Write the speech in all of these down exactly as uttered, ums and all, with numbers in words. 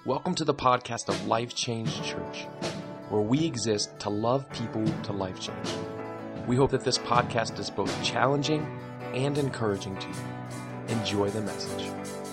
Welcome to the podcast of Life Change Church, where we exist to love people to life change. We hope that this podcast is both challenging and encouraging to you. Enjoy the message.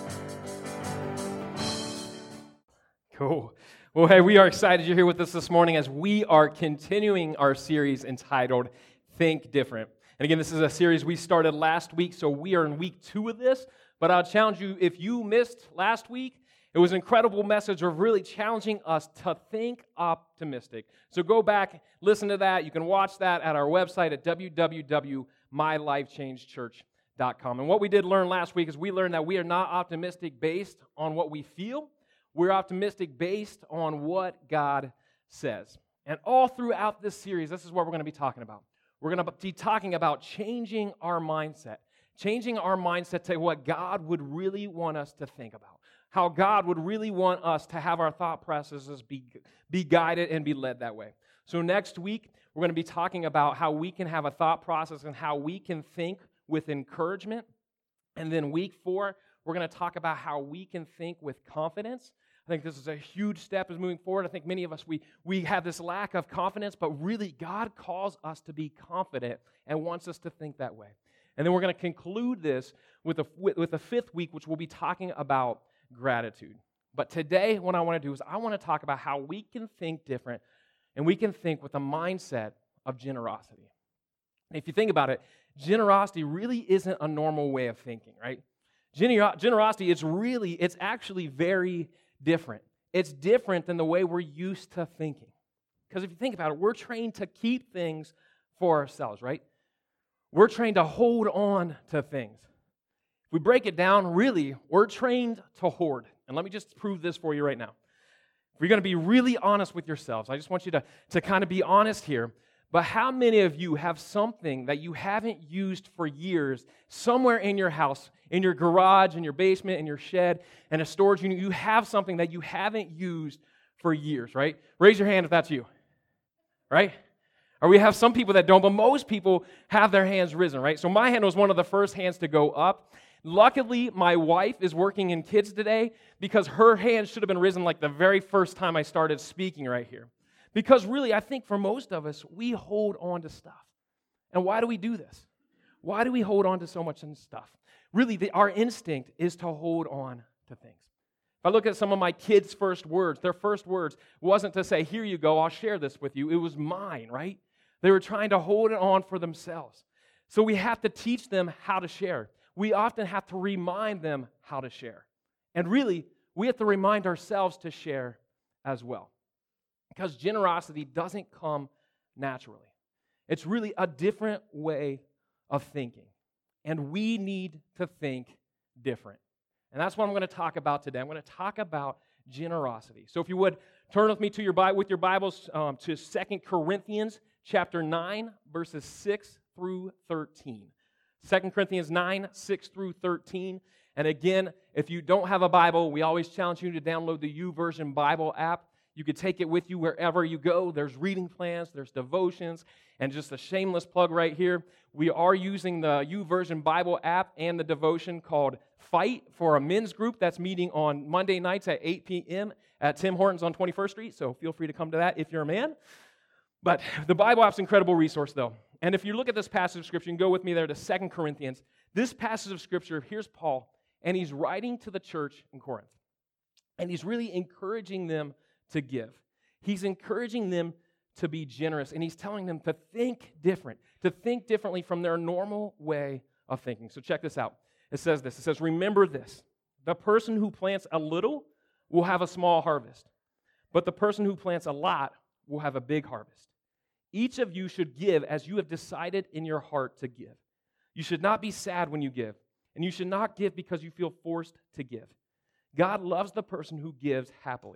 Cool. Well, hey, we are excited you're here with us this morning as we are continuing our series entitled Think Different. And again, this is a series we started last week, so we are in week two of this. But I'll challenge you, if you missed last week, it was an incredible message of really challenging us to think optimistic. So go back, listen to that. You can watch that at our website at w w w dot my life change church dot com. And what we did learn last week is we learned that we are not optimistic based on what we feel. We're optimistic based on what God says. And all throughout this series, this is what we're going to be talking about. We're going to be talking about changing our mindset. Changing our mindset to what God would really want us to think about. How God would really want us to have our thought processes be, be guided and be led that way. So next week, we're going to be talking about how we can have a thought process and how we can think with encouragement. And then week four, we're going to talk about how we can think with confidence. I think this is a huge step as moving forward. I think many of us, we, we have this lack of confidence, but really God calls us to be confident and wants us to think that way. And then we're going to conclude this with a, with a fifth week, which we'll be talking about gratitude. But today, what I want to do is I want to talk about how we can think different and we can think with a mindset of generosity. And if you think about it, generosity really isn't a normal way of thinking, right? Gener- generosity is really, it's actually very different. It's different than the way we're used to thinking. Because if you think about it, we're trained to keep things for ourselves, right? We're trained to hold on to things. If we break it down, really, we're trained to hoard. And let me just prove this for you right now. If you're going to be really honest with yourselves, I just want you to, to kind of be honest here. But how many of you have something that you haven't used for years somewhere in your house, in your garage, in your basement, in your shed, in a storage unit? You have something that you haven't used for years, right? Raise your hand if that's you, right? Or we have some people that don't, but most people have their hands risen, right? So my hand was one of the first hands to go up. Luckily, my wife is working in kids today because her hand should have been risen like the very first time I started speaking right here. Because really, I think for most of us, we hold on to stuff. And why do we do this? Why do we hold on to so much stuff? Really, the, our instinct is to hold on to things. If I look at some of my kids' first words, their first words wasn't to say, here you go, I'll share this with you. It was mine, right? They were trying to hold it on for themselves. So we have to teach them how to share. We often have to remind them how to share. And really, we have to remind ourselves to share as well. Because generosity doesn't come naturally. It's really a different way of thinking. And we need to think different. And that's what I'm going to talk about today. I'm going to talk about generosity. So if you would, turn with me to your with your Bibles um, to Second Corinthians chapter nine, verses six through thirteen. Second Corinthians nine, six through thirteen. And again, if you don't have a Bible, we always challenge you to download the YouVersion Bible app. You could take it with you wherever you go. There's reading plans, there's devotions, and just a shameless plug right here. We are using the YouVersion Bible app and the devotion called Fight for a men's group that's meeting on Monday nights at eight p.m. at Tim Hortons on twenty-first Street, so feel free to come to that if you're a man. But the Bible app's an incredible resource, though. And if you look at this passage of Scripture, you can go with me there to Second Corinthians. This passage of Scripture, here's Paul, and he's writing to the church in Corinth. And he's really encouraging them to give. He's encouraging them to be generous, and he's telling them to think different, to think differently from their normal way of thinking. So check this out. It says this. It says, remember this. The person who plants a little will have a small harvest, but the person who plants a lot will have a big harvest. Each of you should give as you have decided in your heart to give. You should not be sad when you give, and you should not give because you feel forced to give. God loves the person who gives happily.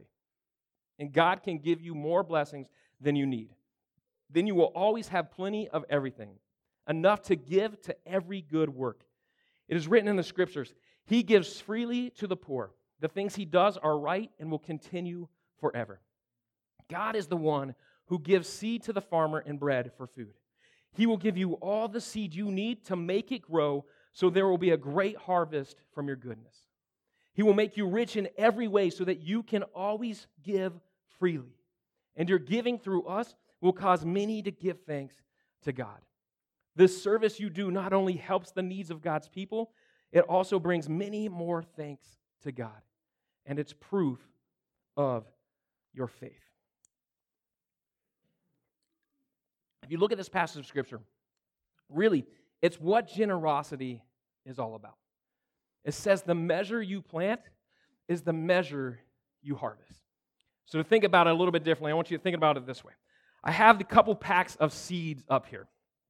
And God can give you more blessings than you need. Then you will always have plenty of everything, enough to give to every good work. It is written in the Scriptures, He gives freely to the poor. The things He does are right and will continue forever. God is the one who gives seed to the farmer and bread for food. He will give you all the seed you need to make it grow so there will be a great harvest from your goodness. He will make you rich in every way so that you can always give freely. And your giving through us will cause many to give thanks to God. This service you do not only helps the needs of God's people, it also brings many more thanks to God. And it's proof of your faith. If you look at this passage of Scripture, really, it's what generosity is all about. It says the measure you plant is the measure you harvest. So to think about it a little bit differently, I want you to think about it this way. I have a couple packs of seeds up here.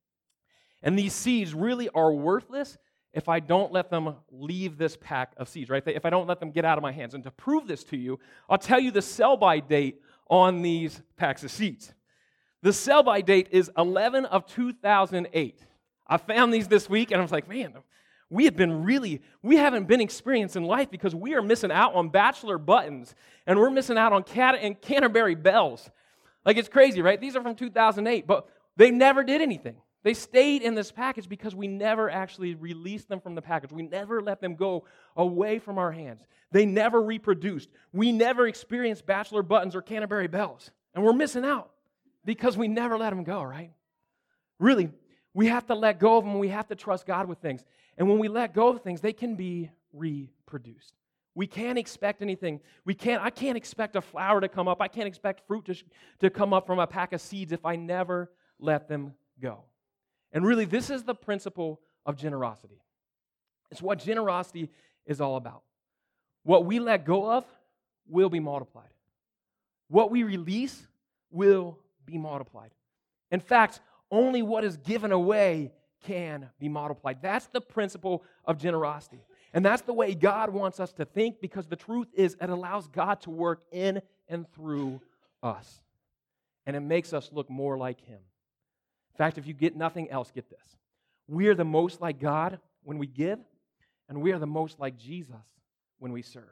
And these seeds really are worthless if I don't let them leave this pack of seeds, right? If I don't let them get out of my hands. And to prove this to you, I'll tell you the sell-by date on these packs of seeds. The sell-by date is eleven of two thousand eight. I found these this week, and I was like, man, we have been really, we haven't been experiencing life because we are missing out on Bachelor buttons, and we're missing out on Cat and Canterbury bells. Like, it's crazy, right? These are from two thousand eight, but they never did anything. They stayed in this package because we never actually released them from the package. We never let them go away from our hands. They never reproduced. We never experienced Bachelor buttons or Canterbury bells, and we're missing out because we never let them go, right? Really, we have to let go of them. We have to trust God with things. And when we let go of things, they can be reproduced. We can't expect anything. We can't. I can't expect a flower to come up. I can't expect fruit to, to come up from a pack of seeds if I never let them go. And really, this is the principle of generosity. It's what generosity is all about. What we let go of will be multiplied. What we release will be multiplied. In fact, only what is given away can be multiplied. That's the principle of generosity. And that's the way God wants us to think, because the truth is it allows God to work in and through us. And it makes us look more like Him. In fact, if you get nothing else, get this. We are the most like God when we give, and we are the most like Jesus when we serve.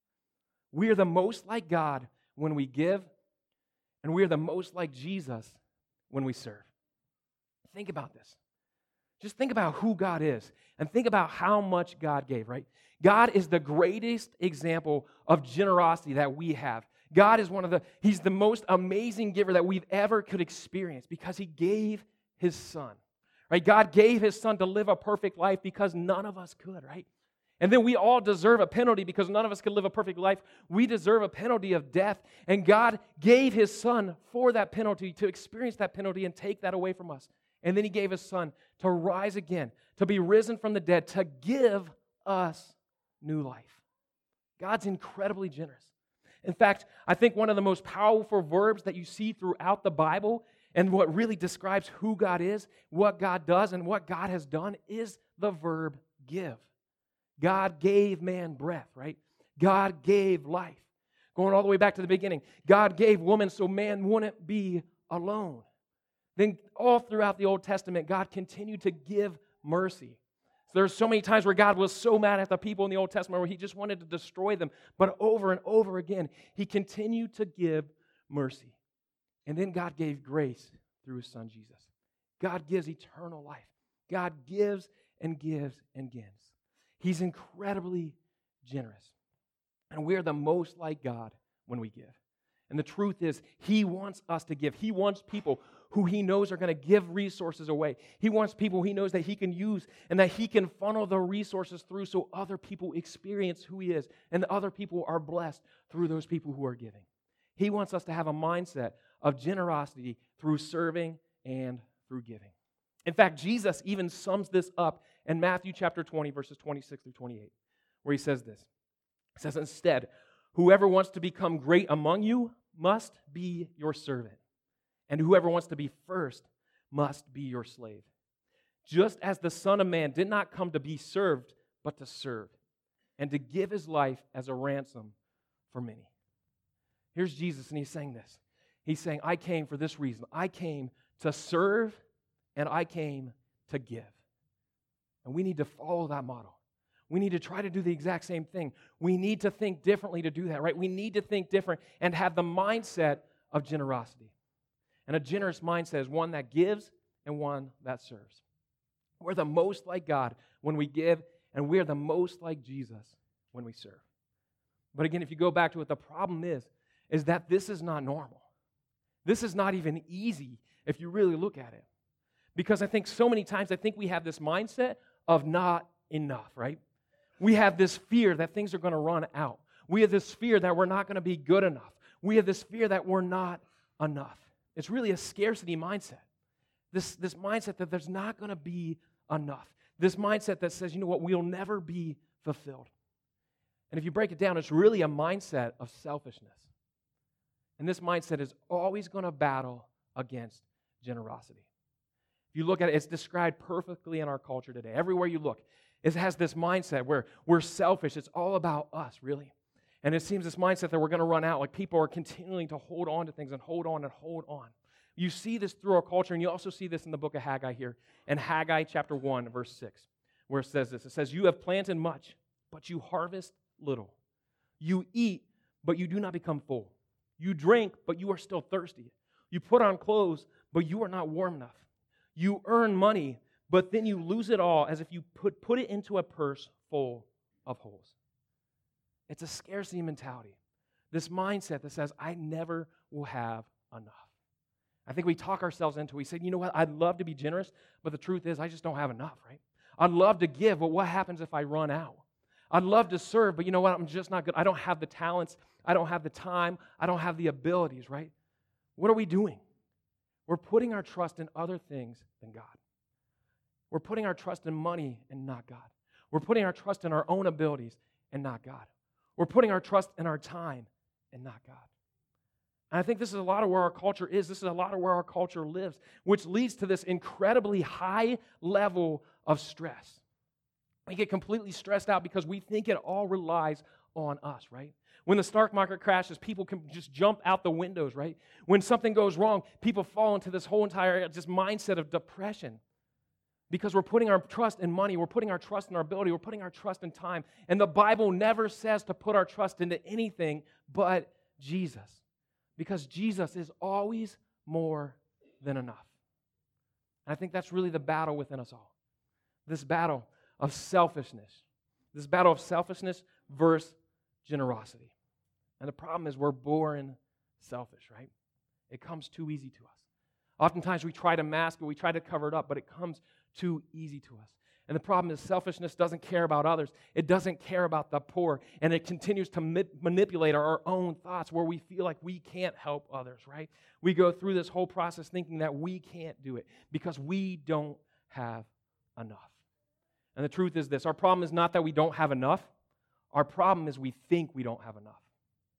We are the most like God when we give, and we are the most like Jesus when we serve. Think about this. Just think about who God is, and think about how much God gave, right? God is the greatest example of generosity that we have. God is one of the, He's the most amazing giver that we've ever could experience because He gave His Son, right? God gave His Son to live a perfect life because none of us could, right? And then we all deserve a penalty because none of us could live a perfect life. We deserve a penalty of death, and God gave His Son for that penalty, to experience that penalty and take that away from us. And then He gave His Son to rise again, to be risen from the dead, to give us new life. God's incredibly generous. In fact, I think one of the most powerful verbs that you see throughout the Bible, and what really describes who God is, what God does, and what God has done, is the verb give. God gave man breath, right? God gave life. Going all the way back to the beginning, God gave woman so man wouldn't be alone. Then all throughout the Old Testament, God continued to give mercy. So there's so many times where God was so mad at the people in the Old Testament where He just wanted to destroy them. But over and over again, He continued to give mercy. And then God gave grace through His Son, Jesus. God gives eternal life. God gives and gives and gives. He's incredibly generous. And we are the most like God when we give. And the truth is, He wants us to give. He wants people who He knows are going to give resources away. He wants people He knows that He can use and that He can funnel the resources through so other people experience who He is and other people are blessed through those people who are giving. He wants us to have a mindset of generosity through serving and through giving. In fact, Jesus even sums this up in Matthew chapter twenty, verses twenty-six through twenty-eight, where He says this. He says, instead, whoever wants to become great among you must be your servant, and whoever wants to be first must be your slave. Just as the Son of Man did not come to be served, but to serve, and to give His life as a ransom for many. Here's Jesus, and He's saying this. He's saying, I came for this reason. I came to serve, and I came to give. And we need to follow that model. We need to try to do the exact same thing. We need to think differently to do that, right? We need to think different and have the mindset of generosity. And a generous mindset is one that gives and one that serves. We're the most like God when we give, and we're the most like Jesus when we serve. But again, if you go back to it, the problem is, is that this is not normal. This is not even easy if you really look at it. Because I think so many times, I think we have this mindset of not enough, right? We have this fear that things are going to run out. We have this fear that we're not going to be good enough. We have this fear that we're not enough. It's really a scarcity mindset. This, this mindset that there's not going to be enough. This mindset that says, you know what, we'll never be fulfilled. And if you break it down, it's really a mindset of selfishness. And this mindset is always going to battle against generosity. If you look at it, it's described perfectly in our culture today. Everywhere you look, it has this mindset where we're selfish. It's all about us, really. And it seems this mindset that we're going to run out, like people are continuing to hold on to things and hold on and hold on. You see this through our culture, and you also see this in the book of Haggai here, in Haggai chapter one, verse six, where it says this. It says, you have planted much, but you harvest little. You eat, but you do not become full. You drink, but you are still thirsty. You put on clothes, but you are not warm enough. You earn money, but then you lose it all as if you put, put it into a purse full of holes. It's a scarcity mentality. This mindset that says, I never will have enough. I think we talk ourselves into it. We say, you know what, I'd love to be generous, but the truth is I just don't have enough, right? I'd love to give, but what happens if I run out? I'd love to serve, but you know what, I'm just not good. I don't have the talents. I don't have the time. I don't have the abilities, right? What are we doing? We're putting our trust in other things than God. We're putting our trust in money and not God. We're putting our trust in our own abilities and not God. We're putting our trust in our time and not God. And I think this is a lot of where our culture is. This is a lot of where our culture lives, which leads to this incredibly high level of stress. We get completely stressed out because we think it all relies on us, right? When the stock market crashes, people can just jump out the windows, right? When something goes wrong, people fall into this whole entire just mindset of depression because we're putting our trust in money, we're putting our trust in our ability, we're putting our trust in time. And the Bible never says to put our trust into anything but Jesus, because Jesus is always more than enough. And I think that's really the battle within us all. This battle of selfishness. This battle of selfishness versus generosity. And the problem is we're born selfish, right? It comes too easy to us. Oftentimes we try to mask it, we try to cover it up, but it comes too easy to us. And the problem is selfishness doesn't care about others. It doesn't care about the poor. And it continues to ma- manipulate our own thoughts where we feel like we can't help others, right? We go through this whole process thinking that we can't do it because we don't have enough. And the truth is this, our problem is not that we don't have enough. Our problem is we think we don't have enough.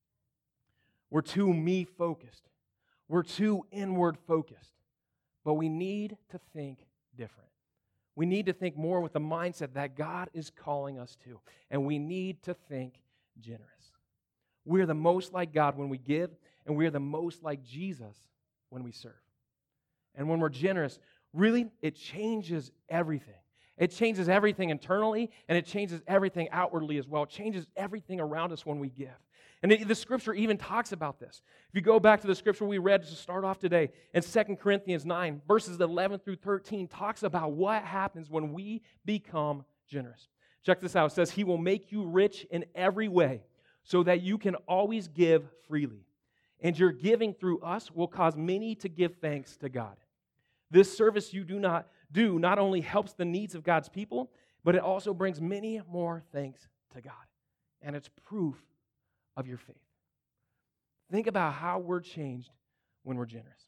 We're too me-focused. We're too inward-focused. But we need to think different. We need to think more with the mindset that God is calling us to. And we need to think generous. We're the most like God when we give, and we're the most like Jesus when we serve. And when we're generous, really, it changes everything. It changes everything internally, and it changes everything outwardly as well. It changes everything around us when we give. And it, the Scripture even talks about this. If you go back to the Scripture we read to start off today, in Second Corinthians nine, verses eleven through thirteen, talks about what happens when we become generous. Check this out. It says, He will make you rich in every way so that you can always give freely. And your giving through us will cause many to give thanks to God. This service you do not do not only helps the needs of God's people, but it also brings many more thanks to God. And it's proof of your faith. Think about how we're changed when we're generous.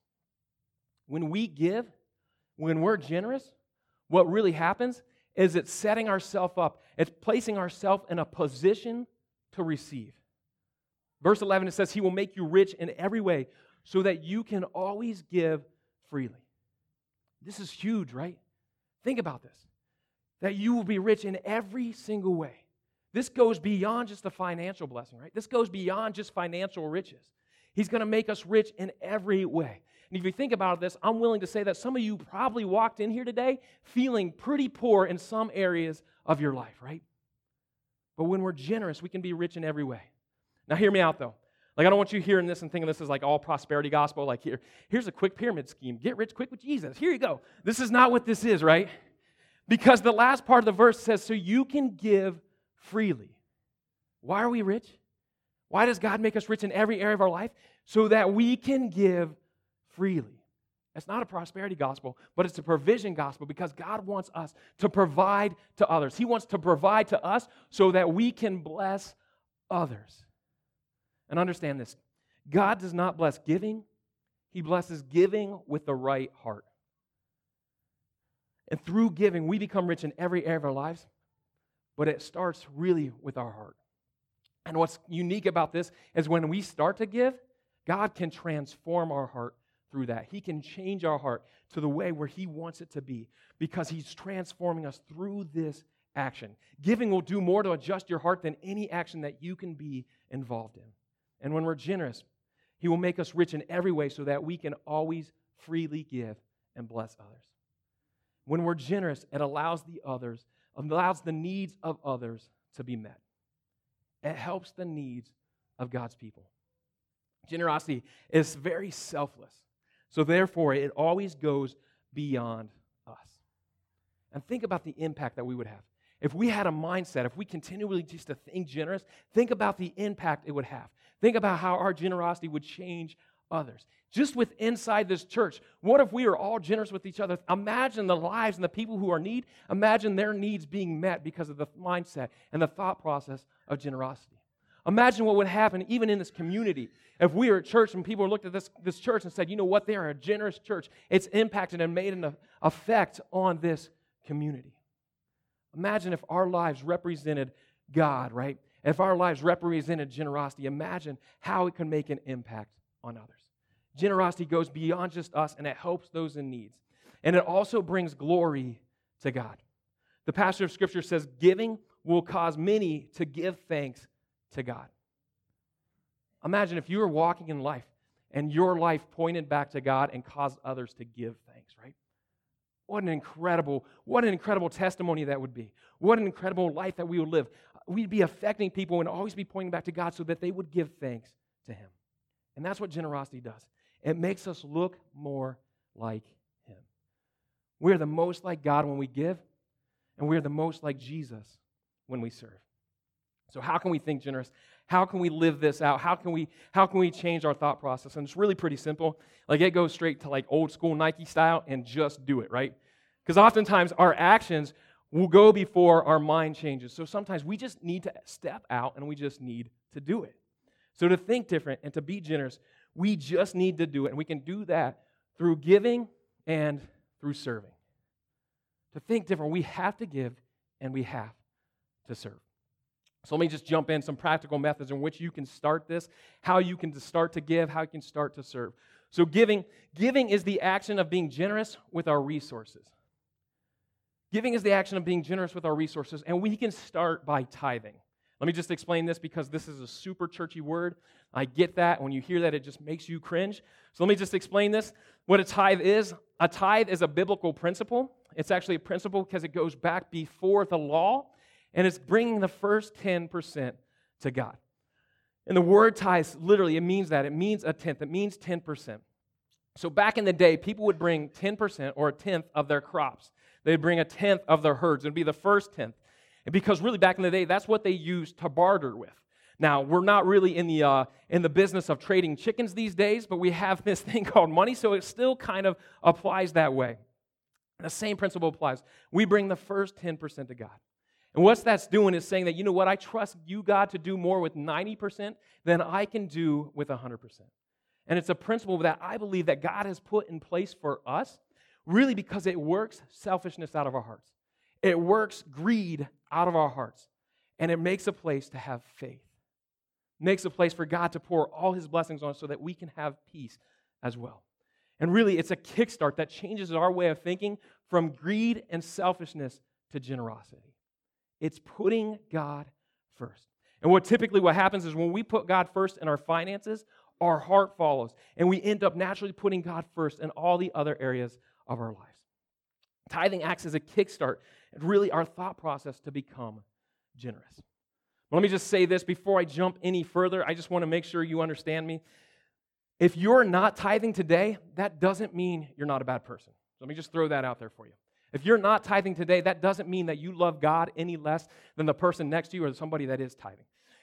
When we give, when we're generous, what really happens is it's setting ourselves up. It's placing ourselves in a position to receive. Verse eleven, it says, He will make you rich in every way so that you can always give freely. This is huge, right? Think about this. That you will be rich in every single way. This goes beyond just the financial blessing, right? This goes beyond just financial riches. He's going to make us rich in every way. And if you think about this, I'm willing to say that some of you probably walked in here today feeling pretty poor in some areas of your life, right? But when we're generous, we can be rich in every way. Now hear me out though. Like, I don't want you hearing this and thinking this is like all prosperity gospel. Like, here, here's a quick pyramid scheme. Get rich quick with Jesus. Here you go. This is not what this is, right? Because the last part of the verse says, so you can give freely. Why are we rich? Why does God make us rich in every area of our life? So that we can give freely. It's not a prosperity gospel, but it's a provision gospel because God wants us to provide to others. He wants to provide to us so that we can bless others. And understand this, God does not bless giving. He blesses giving with the right heart. And through giving, we become rich in every area of our lives, but it starts really with our heart. And what's unique about this is when we start to give, God can transform our heart through that. He can change our heart to the way where He wants it to be because He's transforming us through this action. Giving will do more to adjust your heart than any action that you can be involved in. And when we're generous, He will make us rich in every way so that we can always freely give and bless others. When we're generous, it allows the others, allows the needs of others to be met. It helps the needs of God's people. Generosity is very selfless. So therefore, it always goes beyond us. And think about the impact that we would have. If we had a mindset, if we continually just to think generous, think about the impact it would have. Think about how our generosity would change others. Just with inside this church, what if we are all generous with each other? Imagine the lives and the people who are in need. Imagine their needs being met because of the mindset and the thought process of generosity. Imagine what would happen even in this community if we were at church and people looked at this, this church and said, you know what, they are a generous church. It's impacted and made an effect on this community. Imagine if our lives represented God, right? If our lives represented generosity, imagine how it can make an impact on others. Generosity goes beyond just us, and it helps those in need. And it also brings glory to God. The passage of Scripture says, giving will cause many to give thanks to God. Imagine if you were walking in life, and your life pointed back to God and caused others to give thanks, right? What an incredible, what an incredible testimony that would be. What an incredible life that we would live. We'd be affecting people and always be pointing back to God so that they would give thanks to Him. And that's what generosity does. It makes us look more like Him. We're the most like God when we give, and we're the most like Jesus when we serve. So how can we think generous? How can we live this out? How can we, how can we change our thought process? And it's really pretty simple. Like it goes straight to like old school Nike style and just do it, right? Because oftentimes our actions will go before our mind changes. So sometimes we just need to step out and we just need to do it. So to think different and to be generous, we just need to do it. And we can do that through giving and through serving. To think different, we have to give and we have to serve. So let me just jump in some practical methods in which you can start this, how you can start to give, how you can start to serve. So giving, giving is the action of being generous with our resources. Giving is the action of being generous with our resources, and we can start by tithing. Let me just explain this because this is a super churchy word. I get that. When you hear that, it just makes you cringe. So let me just explain this. What a tithe is, a tithe is a biblical principle. It's actually a principle because it goes back before the law, and it's bringing the first ten percent to God. And the word tithe, literally, it means that. It means a tenth. It means ten percent. So back in the day, people would bring ten percent or a tenth of their crops. They'd bring a tenth of their herds. It would be the first tenth. And because really back in the day, that's what they used to barter with. Now, we're not really in the uh, in the business of trading chickens these days, but we have this thing called money, so it still kind of applies that way. And the same principle applies. We bring the first ten percent to God. And what that's doing is saying that, you know what, I trust you, God, to do more with ninety percent than I can do with one hundred percent. And it's a principle that I believe that God has put in place for us, really because it works selfishness out of our hearts. It works greed out of our hearts. And it makes a place to have faith. It makes a place for God to pour all His blessings on us so that we can have peace as well. And really, it's a kickstart that changes our way of thinking from greed and selfishness to generosity. It's putting God first. And what typically what happens is when we put God first in our finances, our heart follows. And we end up naturally putting God first in all the other areas of our lives. Tithing acts as a kickstart and really our thought process to become generous. But let me just say this before I jump any further. I just want to make sure you understand me. If you're not tithing today, that doesn't mean you're not a bad person. So let me just throw that out there for you. If you're not tithing today, that doesn't mean that you love God any less than the person next to you or somebody that is tithing.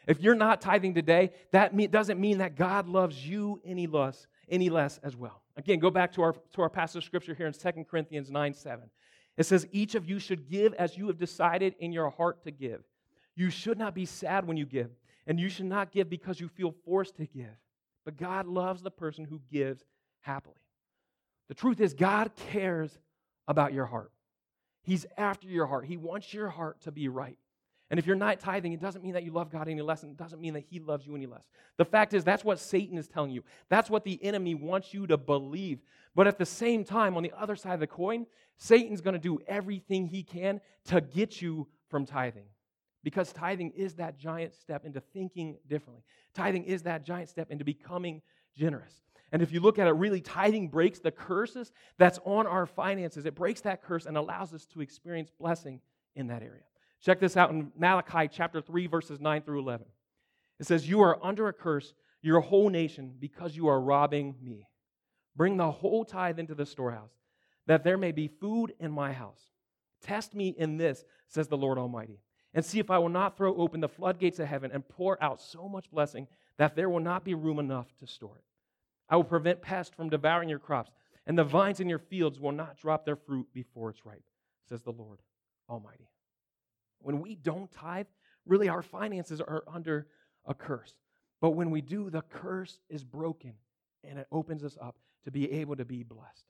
If you're not tithing today, that me- doesn't mean that God loves you any less, any less as well. Again, go back to our, to our passage of Scripture here in Second Corinthians nine seven. It says, each of you should give as you have decided in your heart to give. You should not be sad when you give, and you should not give because you feel forced to give. But God loves the person who gives happily. The truth is, God cares about your heart. He's after your heart. He wants your heart to be right. And if you're not tithing, it doesn't mean that you love God any less, and it doesn't mean that He loves you any less. The fact is, that's what Satan is telling you. That's what the enemy wants you to believe. But at the same time, on the other side of the coin, Satan's going to do everything he can to get you from tithing. Because tithing is that giant step into thinking differently. Tithing is that giant step into becoming generous. And if you look at it, really, tithing breaks the curses that's on our finances. It breaks that curse and allows us to experience blessing in that area. Check this out in Malachi chapter three, verses nine through eleven. It says, you are under a curse, your whole nation, because you are robbing me. Bring the whole tithe into the storehouse, that there may be food in my house. Test me in this, says the Lord Almighty, and see if I will not throw open the floodgates of heaven and pour out so much blessing that there will not be room enough to store it. I will prevent pests from devouring your crops, and the vines in your fields will not drop their fruit before it's ripe, says the Lord Almighty. When we don't tithe, really our finances are under a curse. But when we do, the curse is broken, and it opens us up to be able to be blessed.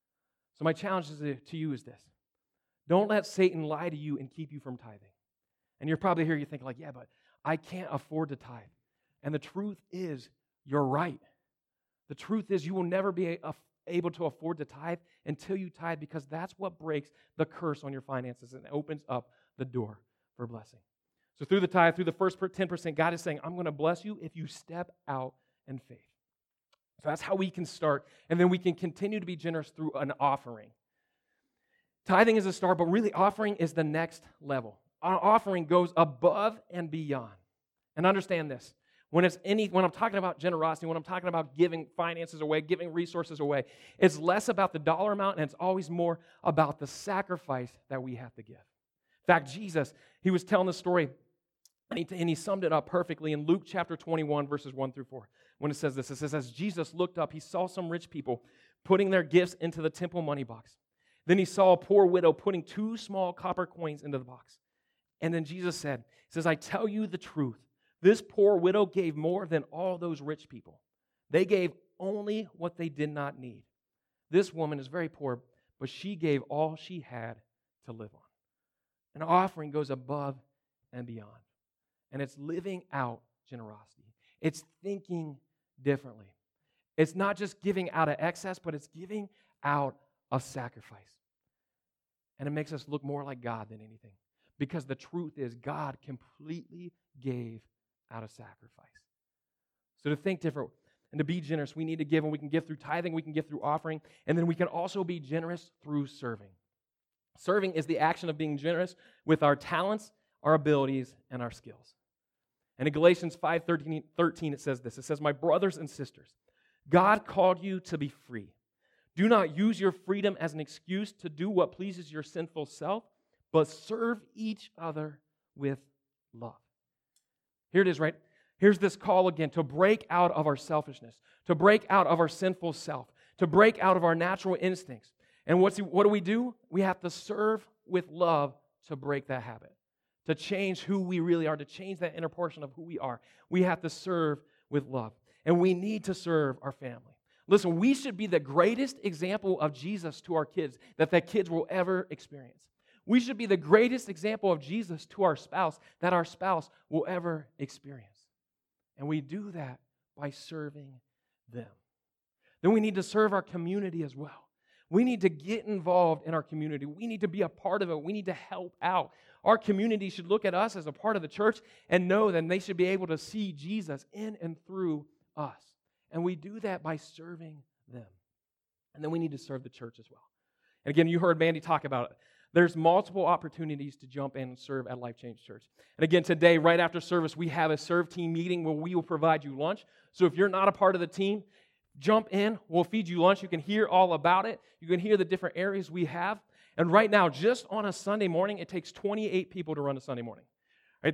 So my challenge to you is this. Don't let Satan lie to you and keep you from tithing. And you're probably here, you're thinking like, yeah, but I can't afford to tithe. And the truth is, you're right. The truth is, you will never be able to afford to tithe until you tithe, because that's what breaks the curse on your finances and opens up the door for blessing. So through the tithe, through the first ten percent, God is saying, I'm going to bless you if you step out in faith. So that's how we can start, and then we can continue to be generous through an offering. Tithing is a start, but really offering is the next level. Our offering goes above and beyond. And understand this. When it's any, when I'm talking about generosity, when I'm talking about giving finances away, giving resources away, it's less about the dollar amount, and it's always more about the sacrifice that we have to give. In fact, Jesus, he was telling the story, and he, and he summed it up perfectly in Luke chapter twenty-one, verses one through four. When it says this, it says, as Jesus looked up, he saw some rich people putting their gifts into the temple money box. Then he saw a poor widow putting two small copper coins into the box. And then Jesus said, he says, I tell you the truth. This poor widow gave more than all those rich people. They gave only what they did not need. This woman is very poor, but she gave all she had to live on. An offering goes above and beyond. And it's living out generosity. It's thinking differently. It's not just giving out of excess, but it's giving out of sacrifice. And it makes us look more like God than anything. Because the truth is, God completely gave out of sacrifice. So to think different and to be generous, we need to give, and we can give through tithing, we can give through offering, and then we can also be generous through serving. Serving is the action of being generous with our talents, our abilities, and our skills. And in Galatians five thirteen, it says this. It says, my brothers and sisters, God called you to be free. Do not use your freedom as an excuse to do what pleases your sinful self, but serve each other with love. Here it is, right? Here's this call again to break out of our selfishness, to break out of our sinful self, to break out of our natural instincts. And what's, what do we do? We have to serve with love to break that habit, to change who we really are, to change that inner portion of who we are. We have to serve with love. And we need to serve our family. Listen, we should be the greatest example of Jesus to our kids that the kids will ever experience. We should be the greatest example of Jesus to our spouse that our spouse will ever experience. And we do that by serving them. Then we need to serve our community as well. We need to get involved in our community. We need to be a part of it. We need to help out. Our community should look at us as a part of the church and know that they should be able to see Jesus in and through us. And we do that by serving them. And then we need to serve the church as well. And again, you heard Mandy talk about it. There's multiple opportunities to jump in and serve at Life Change Church. And again, today, right after service, we have a serve team meeting where we will provide you lunch. So if you're not a part of the team, jump in. We'll feed you lunch. You can hear all about it. You can hear the different areas we have. And right now, just on a Sunday morning, it takes twenty-eight people to run a Sunday morning. Right?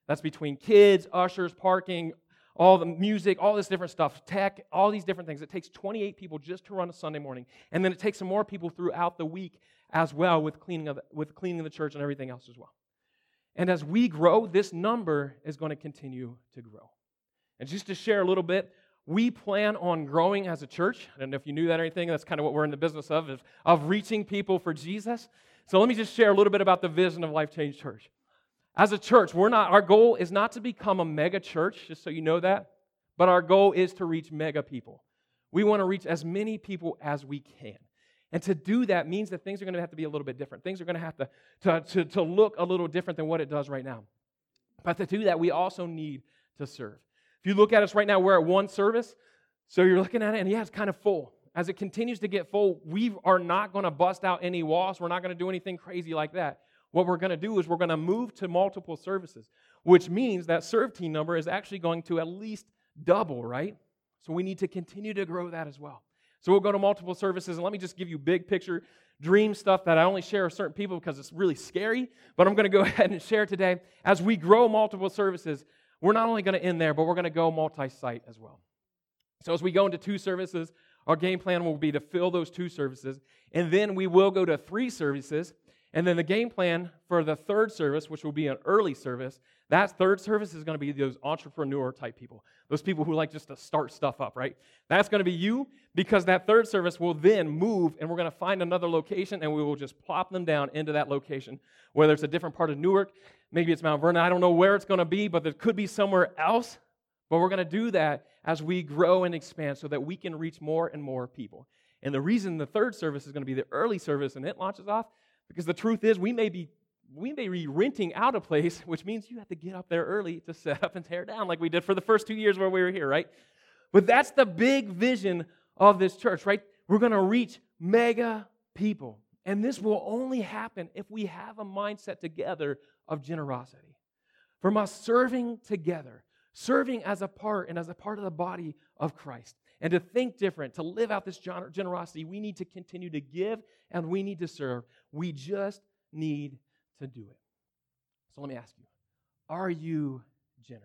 That's between kids, ushers, parking, all the music, all this different stuff, tech, all these different things. It takes twenty-eight people just to run a Sunday morning. And then it takes some more people throughout the week as well with cleaning of the, with cleaning the church and everything else as well. And as we grow, this number is going to continue to grow. And just to share a little bit, we plan on growing as a church. I don't know if you knew that or anything. That's kind of what we're in the business of, is of reaching people for Jesus. So let me just share a little bit about the vision of Life Change Church. As a church, we're not. Our goal is not to become a mega church, just so you know that, but our goal is to reach mega people. We want to reach as many people as we can. And to do that means that things are going to have to be a little bit different. Things are going to have to, to, to, to look a little different than what it does right now. But to do that, we also need to serve. If you look at us right now, we're at one service. So you're looking at it, and yeah, it's kind of full. As it continues to get full, we are not going to bust out any walls. We're not going to do anything crazy like that. What we're going to do is we're going to move to multiple services, which means that serve team number is actually going to at least double, right? So we need to continue to grow that as well. So we'll go to multiple services, and let me just give you big picture dream stuff that I only share with certain people because it's really scary, but I'm going to go ahead and share today. As we grow multiple services, we're not only going to end there, but we're going to go multi-site as well. So as we go into two services, our game plan will be to fill those two services, and then we will go to three services. And then the game plan for the third service, which will be an early service, that third service is going to be those entrepreneur type people. Those people who like just to start stuff up, right? That's going to be you, because that third service will then move, and we're going to find another location, and we will just plop them down into that location, whether it's a different part of Newark, maybe it's Mount Vernon. I don't know where it's going to be, but it could be somewhere else. But we're going to do that as we grow and expand so that we can reach more and more people. And the reason the third service is going to be the early service and it launches off, because the truth is, we may be we may be renting out a place, which means you have to get up there early to set up and tear down like we did for the first two years where we were here, right? But that's the big vision of this church, right? We're going to reach mega people. And this will only happen if we have a mindset together of generosity. From us serving together, serving as a part and as a part of the body of Christ. And to think different, to live out this generosity, we need to continue to give and we need to serve. We just need to do it. So let me ask you, are you generous?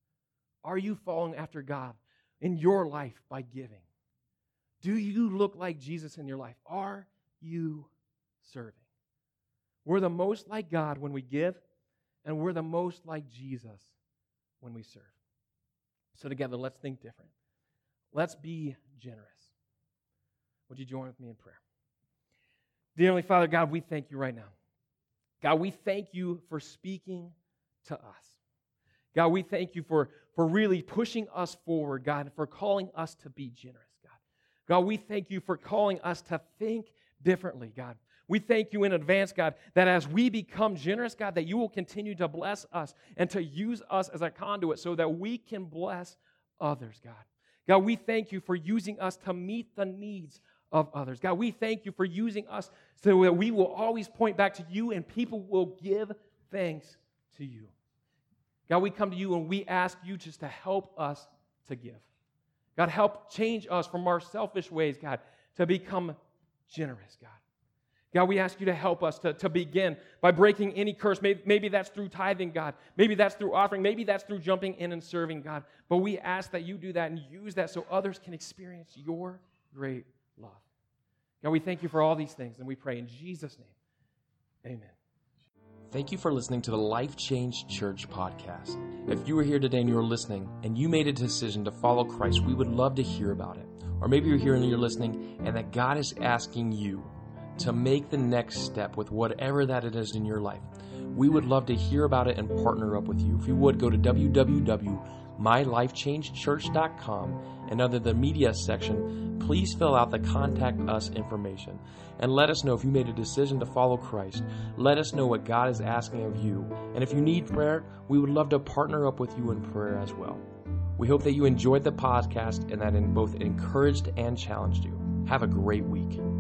Are you following after God in your life by giving? Do you look like Jesus in your life? Are you serving? We're the most like God when we give, and we're the most like Jesus when we serve. So together, let's think different. Let's be generous. Would you join with me in prayer? Dear Heavenly Father, God, we thank you right now. God, we thank you for speaking to us. God, we thank you for, for really pushing us forward, God, and for calling us to be generous, God. God, we thank you for calling us to think differently, God. We thank you in advance, God, that as we become generous, God, that you will continue to bless us and to use us as a conduit so that we can bless others, God. God, we thank you for using us to meet the needs of others. God, we thank you for using us so that we will always point back to you and people will give thanks to you. God, we come to you and we ask you just to help us to give. God, help change us from our selfish ways, God, to become generous, God. God, we ask you to help us to, to begin by breaking any curse. Maybe, maybe that's through tithing, God. Maybe that's through offering. Maybe that's through jumping in and serving, God. But we ask that you do that and use that so others can experience your great love. God, we thank you for all these things, and we pray in Jesus' name. Amen. Thank you for listening to the Life Change Church podcast. If you were here today and you were listening and you made a decision to follow Christ, we would love to hear about it. Or maybe you're here and you're listening and that God is asking you to make the next step with whatever that it is in your life. We would love to hear about it and partner up with you. If you would, go to w w w dot my life change church dot com and under the media section, please fill out the contact us information and let us know if you made a decision to follow Christ. Let us know what God is asking of you. And if you need prayer, we would love to partner up with you in prayer as well. We hope that you enjoyed the podcast and that it both encouraged and challenged you. Have a great week.